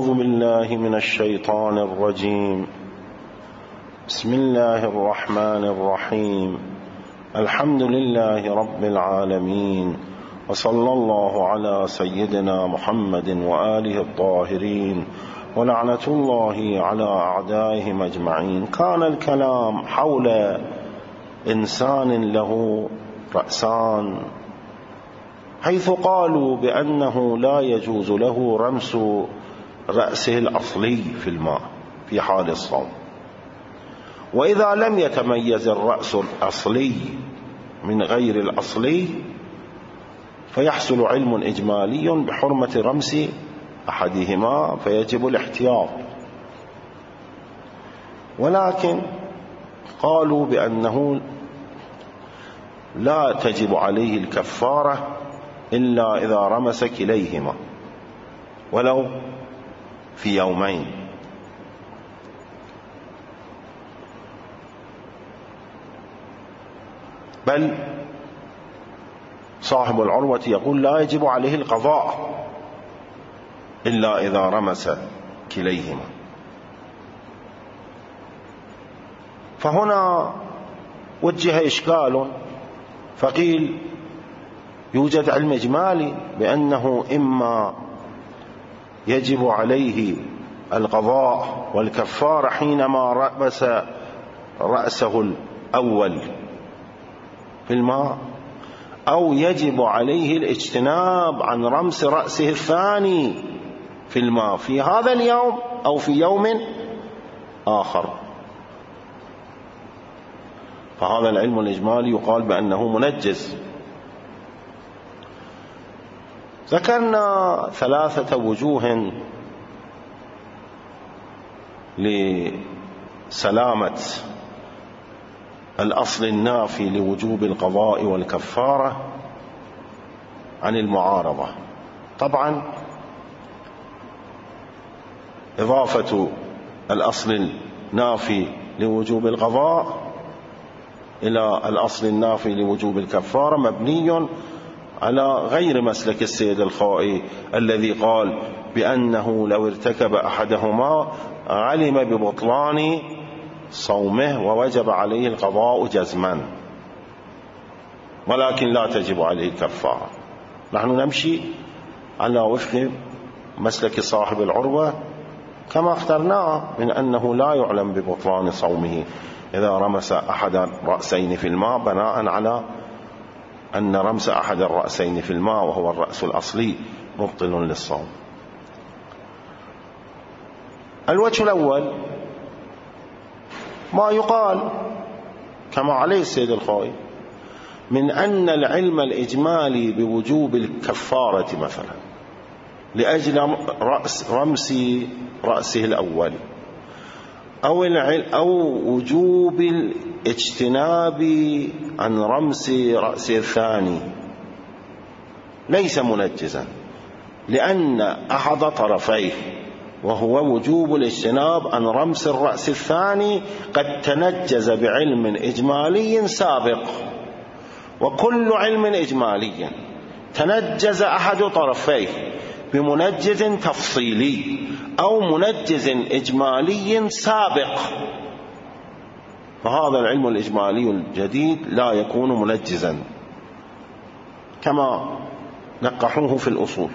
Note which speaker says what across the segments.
Speaker 1: أعوذ بالله من الشيطان الرجيم. بسم الله الرحمن الرحيم. الحمد لله رب العالمين، وصلى الله على سيدنا محمد وآله الطاهرين، ولعنة الله على أعدائهم أجمعين. كان الكلام حول إنسان له رأسان، حيث قالوا بأنه لا يجوز له رمس رأسه الأصلي في الماء في حال الصوم، وإذا لم يتميز الرأس الأصلي من غير الأصلي فيحصل علم إجمالي بحرمة رمس أحدهما، فيجب الاحتياط. ولكن قالوا بأنه لا تجب عليه الكفارة إلا إذا رمس كليهما ولو في يومين. بل صاحب العروة يقول لا يجب عليه القضاء إلا إذا رمس كليهما. فهنا وجه إشكال، فقيل يوجد علم إجمالي بأنه إما يجب عليه القضاء والكفارة حينما رمس رأسه الأول في الماء، أو يجب عليه الاجتناب عن رمس رأسه الثاني في الماء في هذا اليوم أو في يوم آخر. فهذا العلم الإجمالي يقال بأنه منجز. ذكرنا 3 وجوه لسلامة الأصل النافي لوجوب القضاء والكفارة عن المعارضة. طبعا إضافة الأصل النافي لوجوب القضاء إلى الأصل النافي لوجوب الكفارة مبني على غير مسلك السيد الخوئي الذي قال بأنه لو ارتكب أحدهما علم ببطلان صومه ووجب عليه القضاء جزما، ولكن لا تجب عليه الكفارة. نحن نمشي على وفق مسلك صاحب العروة كما اخترناه، من أنه لا يعلم ببطلان صومه إذا رمس أحد الرأسين في الماء، بناء على أن رمس أحد الرأسين في الماء وهو الرأس الأصلي مبطل للصوم. الوجه الأول ما يقال كما عليه السيد الخوئي من أن العلم الإجمالي بوجوب الكفارة مثلا لأجل رمس رأسه الأول أو وجوب الاجتناب عن رمس رأسه الثاني ليس منجزا، لأن أحد طرفيه وهو وجوب الاجتناب عن رمس الرأس الثاني قد تنجز بعلم إجمالي سابق، وكل علم إجمالي تنجز أحد طرفيه بمنجز تفصيلي أو منجز إجمالي سابق، فهذا العلم الإجمالي الجديد لا يكون منجزا كما نقحوه في الأصول.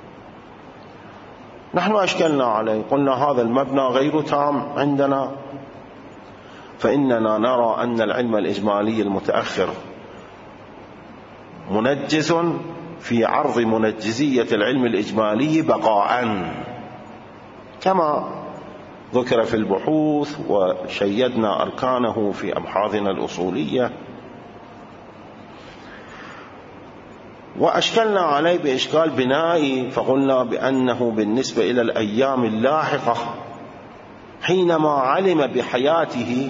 Speaker 1: نحن أشكلنا عليه، قلنا هذا المبنى غير تام عندنا، فإننا نرى أن العلم الإجمالي المتأخر منجز في عرض منجزية العلم الإجمالي بقاء كما ذكر في البحوث وشيدنا أركانه في أبحاثنا الأصولية. وأشكلنا عليه بإشكال بنائي، فقلنا بأنه بالنسبة إلى الأيام اللاحقة حينما علم بحياته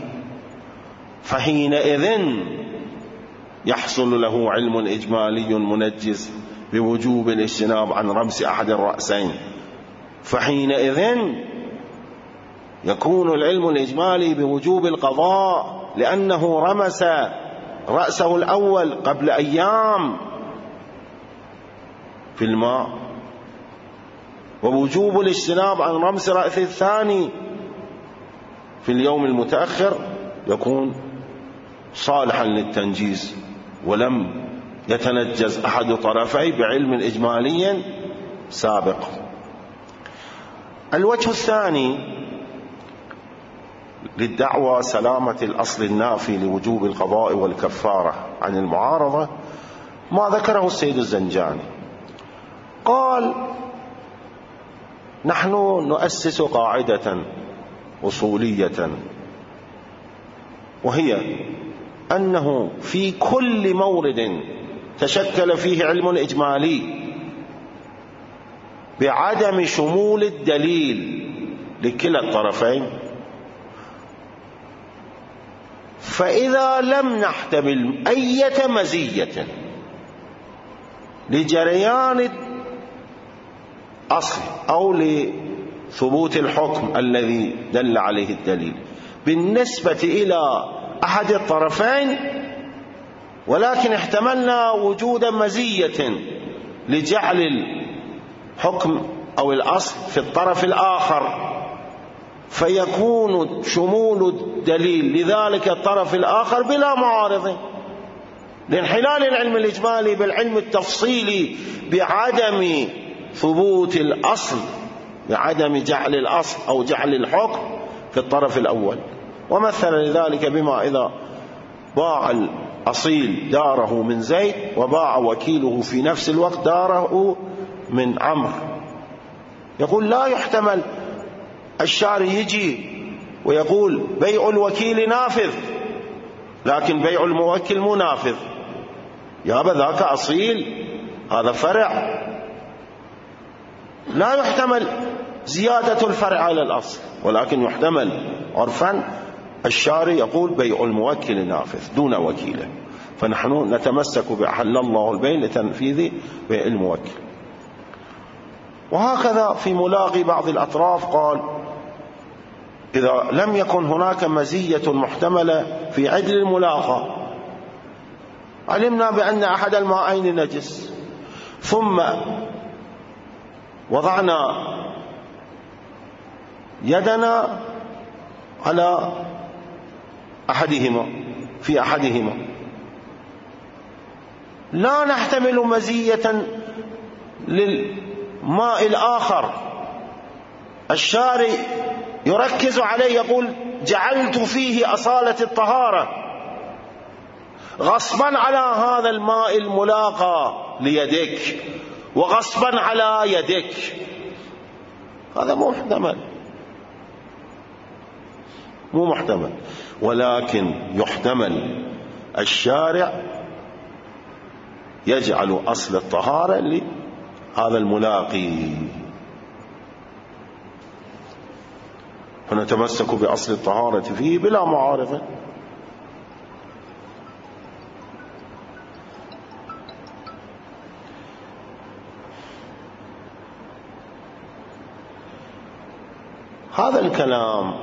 Speaker 1: فحينئذ يحصل له علم إجمالي منجز بوجوب الاجتناب عن رمس أحد الرأسين، فحينئذ يكون العلم الإجمالي بوجوب القضاء لأنه رمس رأسه الأول قبل أيام في الماء، ووجوب الاجتناب عن رمس رأس الثاني في اليوم المتأخر يكون صالحا للتنجيز ولم يتنجز أحد طرفيه بعلم إجمالي سابق. الوجه الثاني للدعوى سلامة الأصل النافي لوجوب القضاء والكفارة عن المعارضة ما ذكره السيد الزنجاني. قال: نحن نؤسس قاعدة أصولية، وهي أنه في كل مورد تشكل فيه علم إجمالي بعدم شمول الدليل لكلا الطرفين، فإذا لم نحتمل أي مزية لجريان الأصل أو لثبوت الحكم الذي دل عليه الدليل بالنسبة إلى أحد الطرفين، ولكن احتملنا وجود مزية لجعل الحكم أو الأصل في الطرف الآخر، فيكون شمول الدليل لذلك الطرف الآخر بلا معارض، لانحلال العلم الإجمالي بالعلم التفصيلي بعدم ثبوت الأصل، بعدم جعل الأصل أو جعل الحكم في الطرف الأول. ومثل لذلك بما إذا باع الأصيل داره من زيد وباع وكيله في نفس الوقت داره من عمرو، يقول لا يحتمل الشاري يجي ويقول بيع الوكيل نافذ لكن بيع الموكل مو نافذ، يابا ذاك أصيل هذا فرع، لا يحتمل زيادة الفرع على الأصل، ولكن يحتمل عرفا الشاري يقول بيع الموكل نافذ دون وكيله، فنحن نتمسك بأحل الله البيع لتنفيذ بيع الموكل. وهكذا في ملاقي بعض الأطراف قال: إذا لم يكن هناك مزية محتملة في عدل الملاقى، علمنا بأن أحد الماءين نجس، ثم وضعنا يدنا على أحدهما في أحدهما، لا نحتمل مزية للماء الآخر، الشاري يركز عليه يقول جعلت فيه أصالة الطهارة غصبا على هذا الماء الملاقى ليدك وغصبا على يدك، هذا مو محتمل، مو محتمل. ولكن يحتمل الشارع يجعل أصل الطهارة لهذا الملاقي، فنتمسك بأصل الطهارة فيه بلا معارضة. هذا الكلام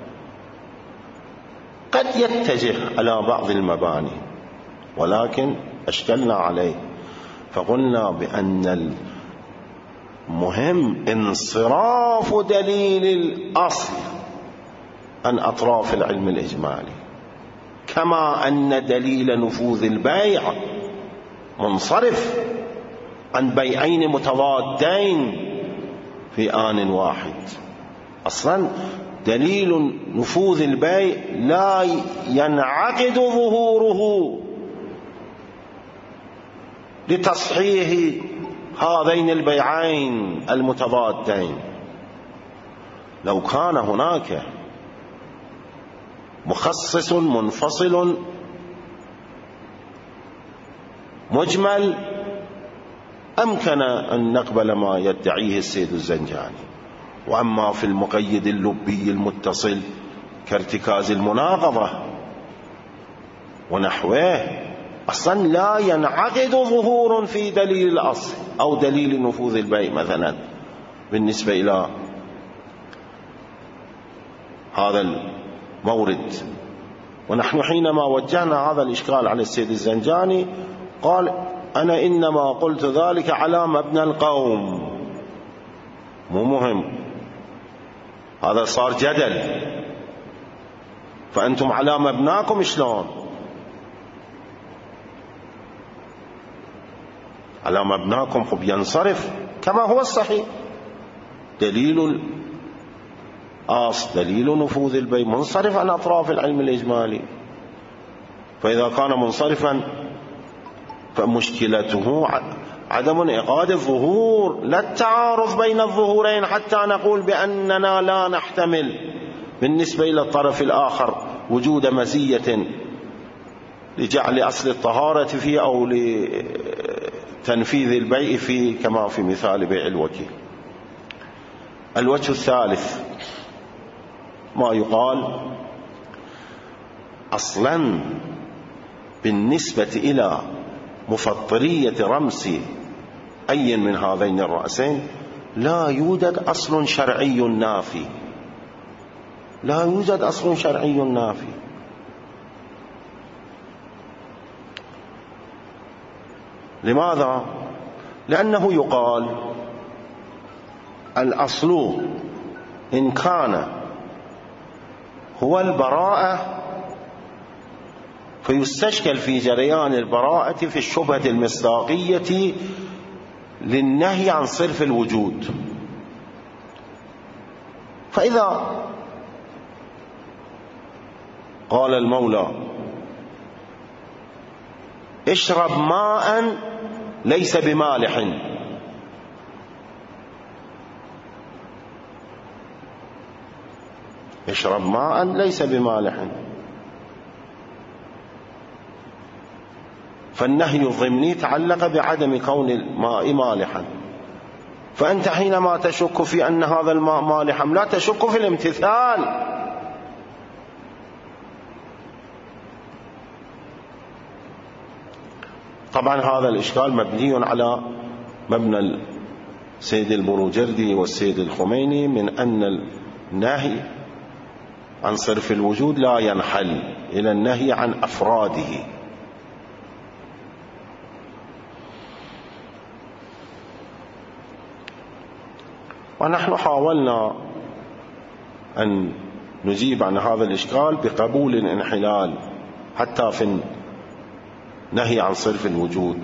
Speaker 1: قد يتجه على بعض المباني، ولكن أشكلنا عليه فقلنا بأن المهم انصراف دليل الأصل عن أطراف العلم الإجمالي، كما أن دليل نفوذ البيع منصرف عن بيعين متضادين في آن واحد. أصلا دليل نفوذ البيع لا ينعقد ظهوره لتصحيح هذين البيعين المتضادين. لو كان هناك مخصص منفصل مجمل أمكن أن نقبل ما يدعيه السيد الزنجاني. وأما في المقيد اللبي المتصل كارتكاز المناقضة ونحوه، أصلا لا ينعقد ظهور في دليل الأصل أو دليل نفوذ البيع مثلا بالنسبة إلى هذا المورد. ونحن حينما وجهنا هذا الإشكال على السيد الزنجاني قال: أنا إنما قلت ذلك على مبنى القوم، مو مهم، هذا صار جدل. فأنتم على مبناكم شلون؟ على مبناكم خب ينصرف كما هو الصحيح. دليل دليل نفوذ البيع منصرف عن أطراف العلم الإجمالي. فإذا كان منصرفا فمشكلته عدم انعقاد الظهور، لا التعارض بين الظهورين حتى نقول بأننا لا نحتمل بالنسبة إلى الطرف الآخر وجود مزية لجعل أصل الطهارة فيه أو لتنفيذ البيع فيه كما في مثال بيع الوكيل. الوجه الثالث ما يقال أصلا بالنسبة إلى مفطرية رمس أي من هذين الرأسين لا يوجد أصل شرعي نافي، لا يوجد أصل شرعي نافي. لماذا؟ لأنه يقال الأصل إن كان هو البراءة فيستشكل في جريان البراءة في الشبهة المصداقية للنهي عن صرف الوجود. فإذا قال المولى اشرب ماء ليس بمالح، اشرب ماء ليس بمالح، فالنهي الضمني تعلق بعدم كون الماء مالحا. فأنت حينما تشك في أن هذا الماء مالحا لا تشك في الامتثال. طبعا هذا الإشكال مبني على مبنى السيد البروجردي والسيد الخميني من أن النهي عن صرف الوجود لا ينحل إلى النهي عن أفراده. ونحن حاولنا أن نجيب عن هذا الإشكال بقبول الانحلال حتى في النهي عن صرف الوجود.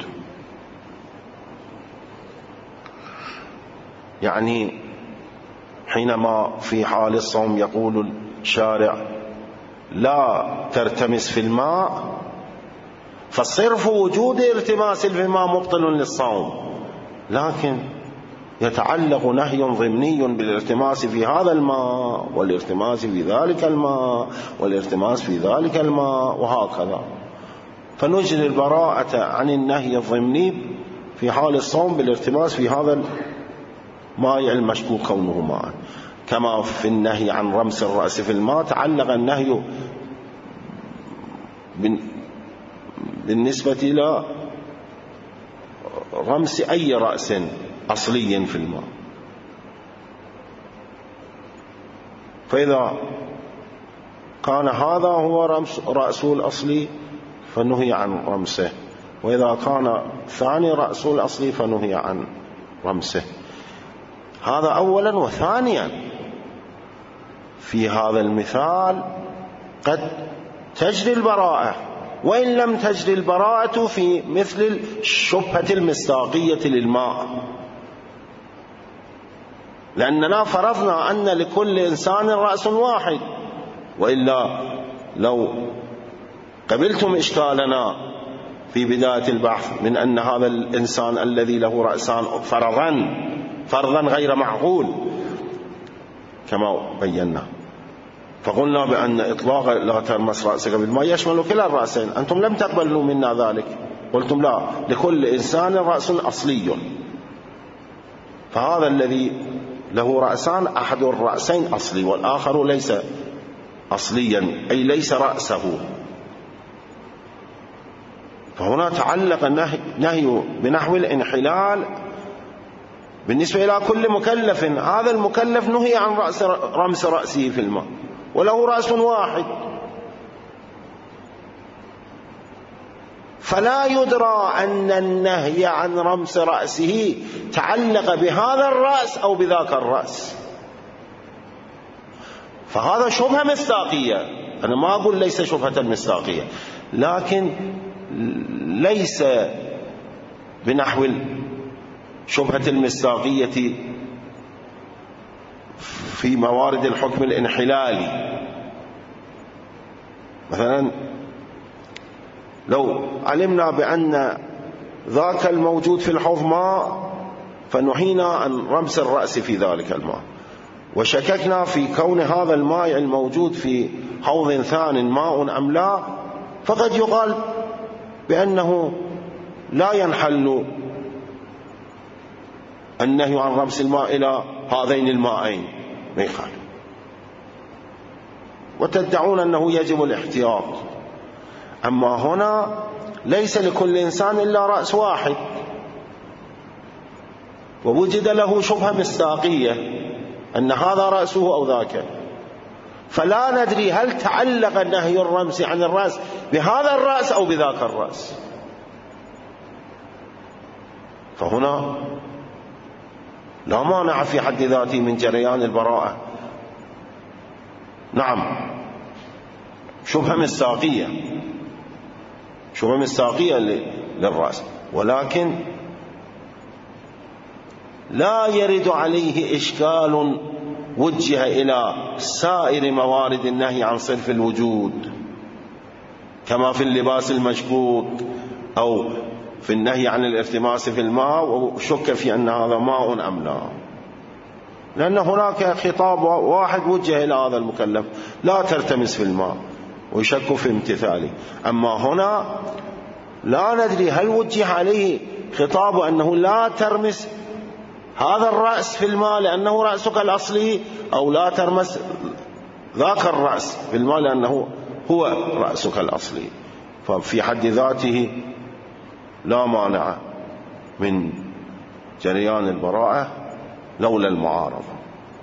Speaker 1: يعني حينما في حال الصوم يقول الشارع لا ترتمس في الماء، فصرف وجود التماس في الماء مبطل للصوم، لكن يتعلق نهي ضمني بالارتماس في هذا الماء والارتماس في ذلك الماء والارتماس في ذلك الماء وهكذا. فنجري البراءة عن النهي الضمني في حال الصوم بالارتماس في هذا الماء المشكوك كونه ماء، كما في النهي عن رمس الرأس في الماء تعلق النهي بالنسبة إلى رمس أي رأس أصلي في الماء. فإذا كان هذا هو رأس الأصلي فنهي عن رمسه، وإذا كان ثاني رأس الأصلي فنهي عن رمسه. هذا أولا. وثانيا في هذا المثال قد تجري البراءة وإن لم تجري البراءة في مثل الشبهة المصداقية للماء، لأننا فرضنا أن لكل إنسان رأس واحد، وإلا لو قبلتم إشكالنا في بداية البحث من أن هذا الإنسان الذي له رأسان فرضا غير معقول كما بينا، فقلنا بأن إطلاق لا ترمس رأسك بالماء يشمل كلا الرأسين. أنتم لم تقبلوا منا ذلك، قلتم لا، لكل إنسان رأس أصلي، فهذا الذي له رأسان أحد الرأسين أصلي والآخر ليس أصليا، أي ليس رأسه. فهنا تعلق النهي بنحو الانحلال بالنسبة إلى كل مكلف. هذا المكلف نهي عن رمس رأسه في الماء وله رأس واحد، فلا يدرى أن النهي عن رمس رأسه تعلق بهذا الرأس أو بذاك الرأس، فهذا شبهة مصداقية. أنا ما أقول ليس شبهة مصداقية، لكن ليس بنحو شبهة المصداقية في موارد الحكم الانحلالي. مثلا لو علمنا بأن ذاك الموجود في الحوض ماء فنهينا عن رمس الرأس في ذلك الماء، وشككنا في كون هذا الماء الموجود في حوض ثان ماء أم لا، فقد يقال بأنه لا ينحل النهي عن رمس الماء إلى هذين الماءين، ما يخالف، وتدعون أنه يجب الاحتياط. أما هنا ليس لكل إنسان إلا رأس واحد، ووجد له شبهة مصداقية أن هذا رأسه أو ذاك، فلا ندري هل تعلق نهي الرمس عن الرأس بهذا الرأس أو بذاك الرأس. فهنا لا مانع في حد ذاته من جريان البراءة. نعم، شبهة مصداقية، شبهة مصداقية للرأس، ولكن لا يرد عليه إشكال وجه إلى سائر موارد النهي عن صرف الوجود، كما في اللباس المشكوك أو في النهي عن الالتماس في الماء وشك في أن هذا ماء أم لا، لأن هناك خطاب واحد وجه إلى هذا المكلف: لا تلتمس في الماء، ويشك في امتثاله. أما هنا لا ندري هل وجه عليه خطاب أنه لا ترمس هذا الرأس في الماء لأنه رأسك الأصلي، أو لا ترمس ذاك الرأس في الماء لأنه هو رأسك الأصلي. ففي حد ذاته لا مانع من جريان البراءة لولا المعارضة.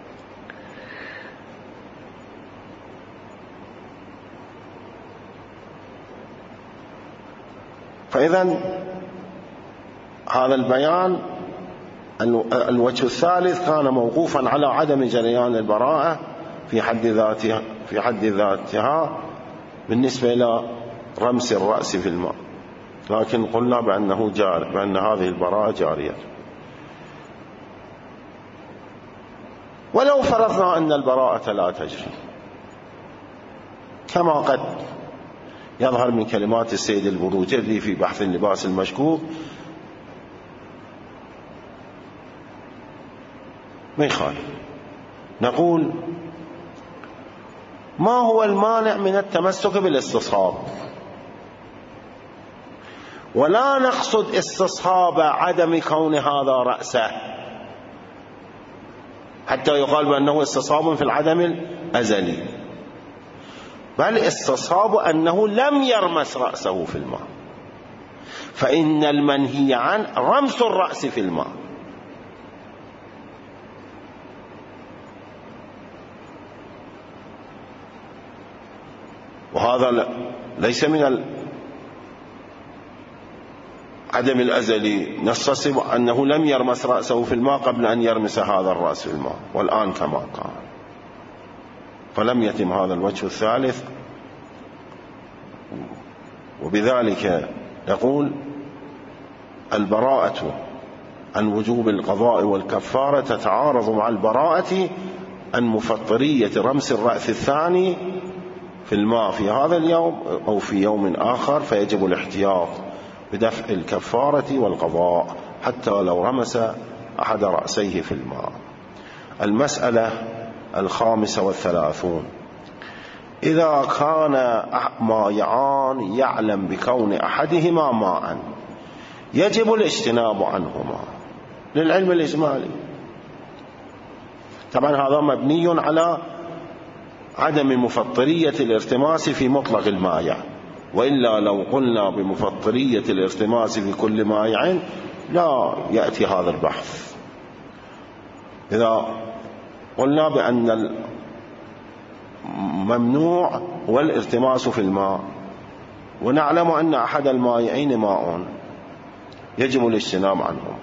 Speaker 1: فإذن هذا البيان الوجه الثالث كان موقوفا على عدم جريان البراءة في حد ذاتها بالنسبة إلى رمس الرأس في الماء، لكن قلنا بأنه جار، بأن هذه البراءة جارية. ولو فرضنا أن البراءة لا تجري كما قد يظهر من كلمات السيد البروجردي في بحث اللباس المشكوك، ما يخالف. نقول: ما هو المانع من التمسك بالاستصحاب؟ ولا نقصد استصحاب عدم كون هذا رأسه حتى يقال بأنه استصحاب في العدم الأزلي، بل استصحاب أنه لم يرمس رأسه في الماء، فإن المنهي عن رمس الرأس في الماء. وهذا ليس من العدم الأزلي، نستصحب أنه لم يرمس رأسه في الماء قبل أن يرمس هذا الرأس في الماء، والآن كما قال. فلم يتم هذا الوجه الثالث، وبذلك نقول: البراءة عن وجوب القضاء والكفارة تتعارض مع البراءة عن مفطرية رمس الرأس الثاني في الماء في هذا اليوم أو في يوم آخر، فيجب الاحتياط بدفع الكفارة والقضاء حتى لو رمس أحد رأسيه في الماء. المسألة 35: إذا كان مائعان يعلم بكون أحدهما ماء يجب الاجتناب عنهما للعلم الإجمالي. طبعا هذا مبني على عدم مفطرية الارتماس في مطلق المائع، وإلا لو قلنا بمفطرية الارتماس في كل مائع لا يأتي هذا البحث. إذا قلنا بأن الممنوع والارتماس في الماء، ونعلم أن أحد المائعين ماء يجب الاجتناب عنهم.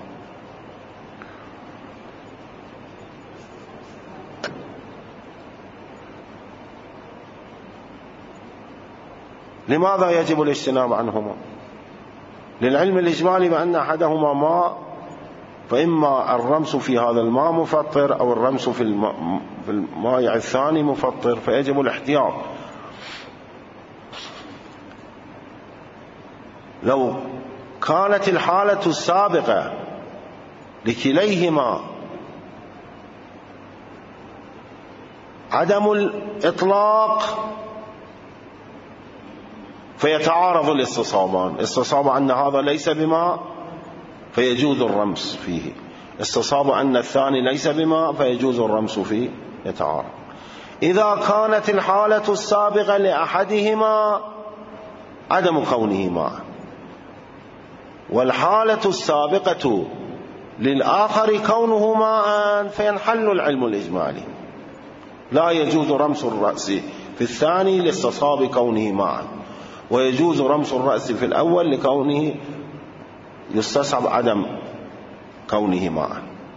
Speaker 1: لماذا يجب الاجتناب عنهما؟ للعلم الإجمالي بأن أحدهما ماء، فإما الرمس في هذا الماء مفطر أو الرمس في المائع الثاني مفطر، فيجب الاحتياط. لو كانت الحالة السابقة لكليهما عدم الإطلاق فيتعارض الاستصابان، استصاب أن هذا ليس بماء فيجوز الرمس فيه، استصاب أن الثاني ليس بماء فيجوز الرمس فيه، يتعارض. إذا كانت الحالة السابقة لأحدهما عدم كونه ماء والحالة السابقة للآخر كونه ماء، فينحل العلم الإجمالي، لا يجوز رمس الرأس في الثاني لاستصاب كونه ماء، ويجوز رمس الرأس في الأول لكونه يستصعب عدم كونه ماء.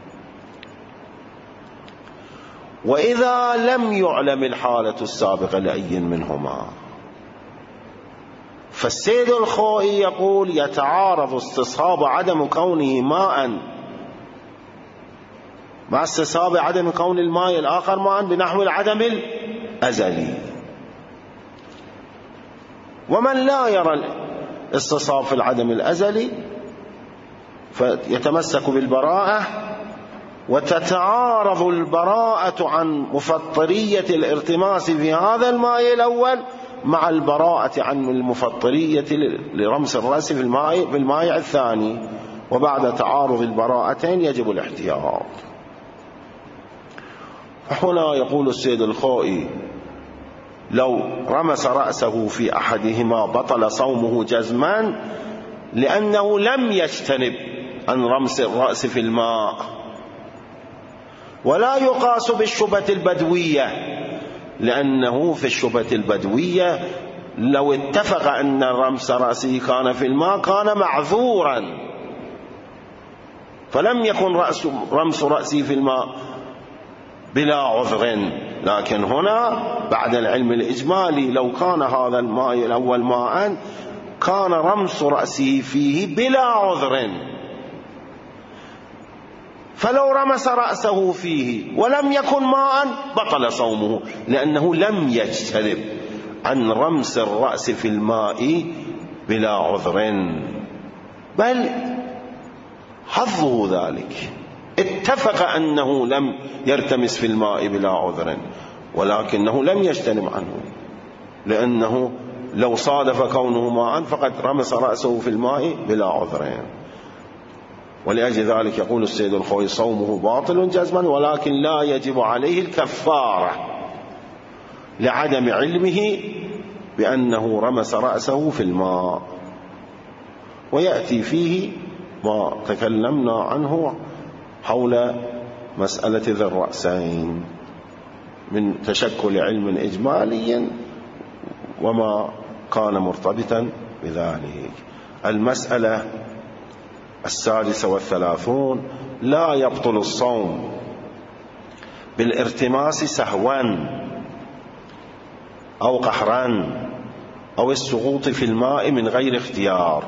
Speaker 1: وإذا لم يعلم الحالة السابقة لأي منهما، فالسيد الخوئي يقول يتعارض استصحاب عدم كونه ماء مع استصحاب عدم كون الماء الآخر ماء بنحو العدم الأزلي. ومن لا يرى الاستصحاب في العدم الأزلي فيتمسك بالبراءة، وتتعارض البراءة عن مفطرية الارتماس في هذا الماء الأول مع البراءة عن المفطرية لرمس الرأس في الماء الثاني، وبعد تعارض البراءتين يجب الاحتياط. فهنا يقول السيد الخوئي لو رمس رأسه في أحدهما بطل صومه جزما، لأنه لم يجتنب عن رمس الرأس في الماء. ولا يقاس بالشبهة البدوية، لأنه في الشبهة البدوية لو اتفق أن رمس رأسه كان في الماء كان معذورا، فلم يكن رمس رأسه في الماء بلا عذر. لكن هنا بعد العلم الإجمالي لو كان هذا الماء الأول ماء كان رمس رأسه فيه بلا عذر، فلو رمس رأسه فيه ولم يكن ماء بطل صومه، لأنه لم يجتنب عن رمس الرأس في الماء بلا عذر، بل حظه ذلك اتفق أنه لم يرتمس في الماء بلا عذر، ولكنه لم يجتنب عنه، لأنه لو صادف كونه ماء فقد رمس رأسه في الماء بلا عذر. ولأجل ذلك يقول السيد الخوئي صومه باطل جزما، ولكن لا يجب عليه الكفارة لعدم علمه بأنه رمس رأسه في الماء. ويأتي فيه ما تكلمنا عنه حول مسألة ذي الرأسين من تشكل علم إجمالي وما كان مرتبطا بذلك. المسألة 36 لا يبطل الصوم بالارتماس سهوا أو قهرا أو السقوط في الماء من غير اختيار.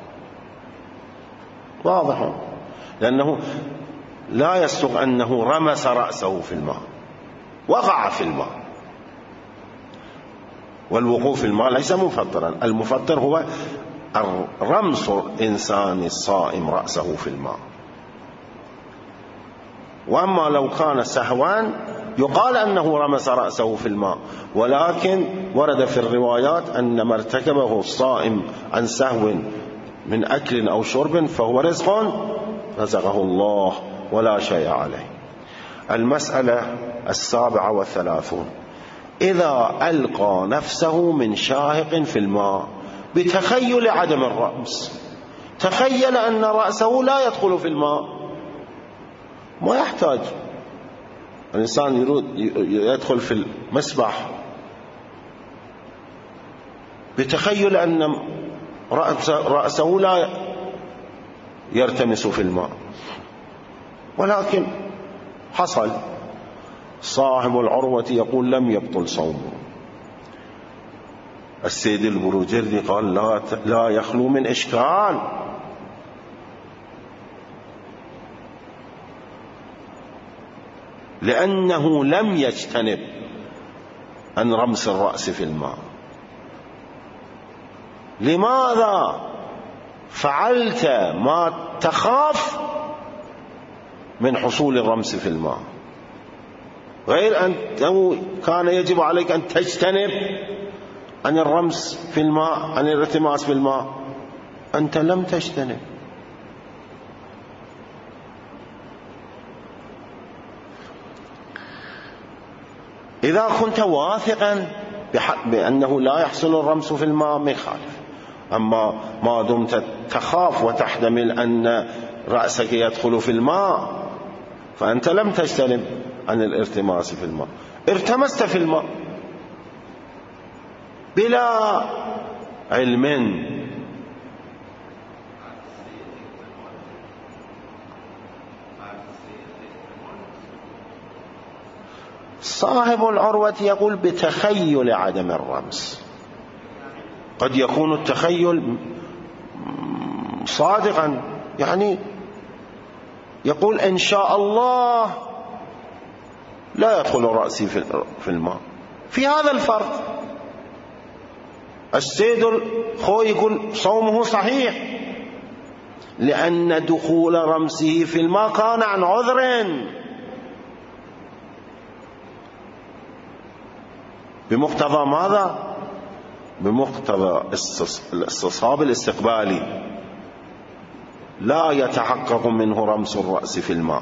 Speaker 1: واضح، لأنه لا يصدق أنه رمس رأسه في الماء، وقع في الماء، والوقوع في الماء ليس مفطرا. المفطر هو رمس الإنسان الصائم رأسه في الماء. وأما لو كان سهوا يقال أنه رمس رأسه في الماء، ولكن ورد في الروايات أن ما ارتكبه الصائم عن سهو من أكل أو شرب فهو رزق رزقه الله ولا شيء عليه. المسألة 37 إذا ألقى نفسه من شاهق في الماء بتخيل عدم الرمس، تخيل أن رأسه لا يدخل في الماء، ما يحتاج الإنسان يدخل في المسبح بتخيل أن رأسه لا يرتمس في الماء، ولكن حصل. صاحب العروة يقول لم يبطل صومه. السيد البروجردي قال لا يخلو من إشكال، لأنه لم يجتنب عن رمس الرأس في الماء. لماذا فعلت ما تخاف من حصول الرمس في الماء، غير أنه كان يجب عليك أن تجتنب عن الرمس في الماء، عن الارتماس في الماء؟ أنت لم تجتنب. إذا كنت واثقا بأنه لا يحصل الرمس في الماء ما يخالف، أما ما دمت تخاف وتحتمل أن رأسك يدخل في الماء فأنت لم تجتنب عن الارتماس في الماء، ارتمست في الماء بلا علم. صاحب العروة يقول بتخيل عدم الرمس. قد يكون التخيل صادقا، يعني يقول إن شاء الله لا يدخل رأسي في الماء. في هذا الفرض السيد الخوي يقول صومه صحيح، لأن دخول رمسه في الماء كان عن عذر، بمقتضى ماذا؟ بمقتضى الاستصحاب الاستقبالي، لا يتحقق منه رمس الرأس في الماء.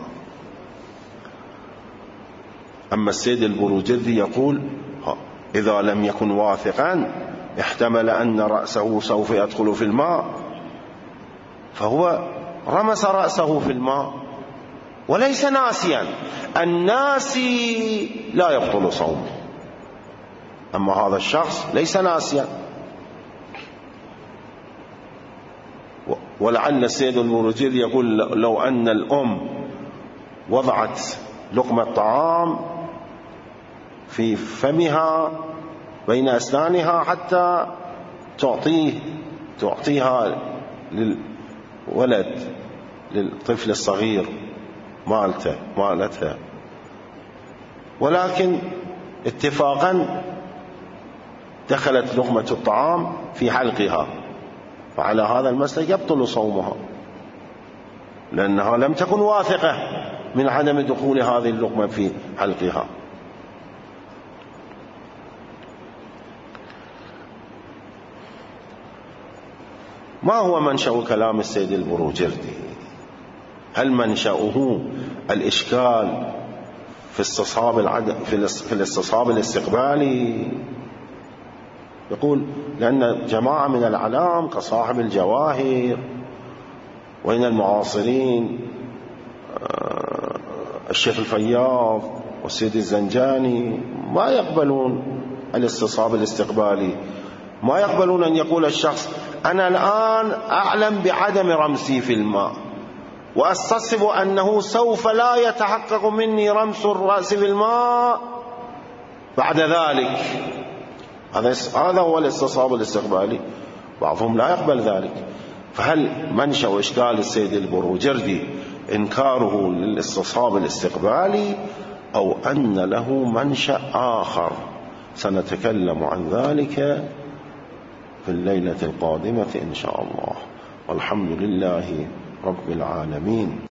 Speaker 1: أما السيد البروجردي يقول إذا لم يكن واثقا احتمل أن رأسه سوف يدخل في الماء، فهو رمس رأسه في الماء وليس ناسيا. الناسي لا يبطل صومه، أما هذا الشخص ليس ناسيا. ولعل السيد البروجردي يقول لو أن الأم وضعت لقمة طعام في فمها بين أسنانها حتى تعطيها للولد، للطفل الصغير مالتها، ولكن اتفاقا دخلت لقمة الطعام في حلقها، فعلى هذا المسلك يبطل صومها، لأنها لم تكن واثقة من عدم دخول هذه اللقمة في حلقها. ما هو منشأ كلام السيد البروجردي؟ هل منشأه الإشكال في الاستصحاب الاستقبالي؟ يقول لأن جماعة من العلام كصاحب الجواهر وإن المعاصرين الشيخ الفياض والسيد الزنجاني ما يقبلون الاستصحاب الاستقبالي، ما يقبلون أن يقول الشخص أنا الآن أعلم بعدم رمسي في الماء وأستصحب أنه سوف لا يتحقق مني رمس الرأس في الماء بعد ذلك. هذا هو الاستصحاب الاستقبالي. بعضهم لا يقبل ذلك. فهل منشأ إشكال السيد البروجردي إنكاره للاستصحاب الاستقبالي أو أن له منشأ آخر؟ سنتكلم عن ذلك في الليلة القادمة إن شاء الله، والحمد لله رب العالمين.